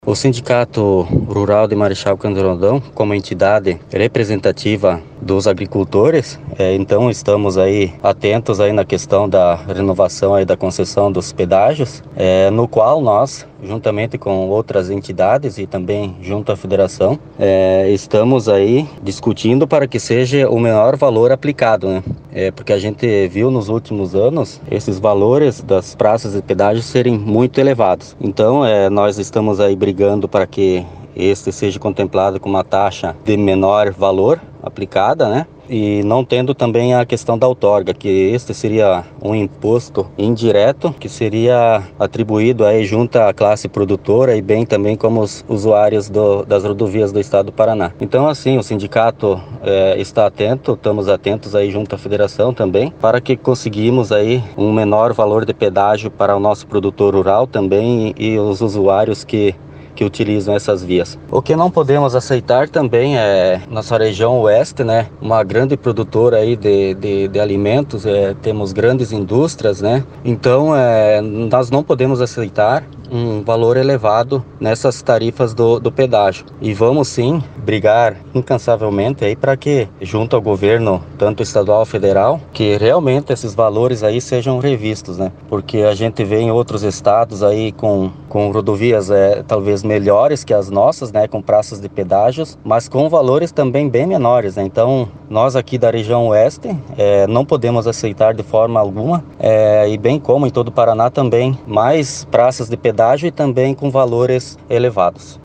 O Sindicato Rural de Marechal Cândido Rondon, como entidade representativa dos agricultores, então estamos aí atentos aí na questão da renovação aí da concessão dos pedágios, no qual nós, juntamente com outras entidades e também junto à federação, estamos aí discutindo para que seja o menor valor aplicado, né? Porque a gente viu nos últimos anos esses valores das praças de pedágio serem muito elevados. Então, nós estamos aí brigando para que este seja contemplado com uma taxa de menor valor aplicada, né? E não tendo também a questão da outorga, que este seria um imposto indireto que seria atribuído aí junto à classe produtora e bem também como os usuários das rodovias do estado do Paraná. Então, assim, o sindicato está atento, estamos atentos aí junto à federação também, para que conseguimos aí um menor valor de pedágio para o nosso produtor rural também e os usuários que utilizam essas vias. O que não podemos aceitar também é nossa região oeste, né? Uma grande produtora aí de alimentos, temos grandes indústrias, né? Então, nós não podemos aceitar um valor elevado nessas tarifas do pedágio. E vamos sim brigar incansavelmente aí para que, junto ao governo, tanto estadual federal, que realmente esses valores aí sejam revistos, né? Porque a gente vê em outros estados aí com rodovias talvez melhores que as nossas, né? Com praças de pedágios, mas com valores também bem menores, né? Então, nós aqui da região oeste não podemos aceitar de forma alguma, e bem como em todo o Paraná também, mais praças de pedágio e também com valores elevados.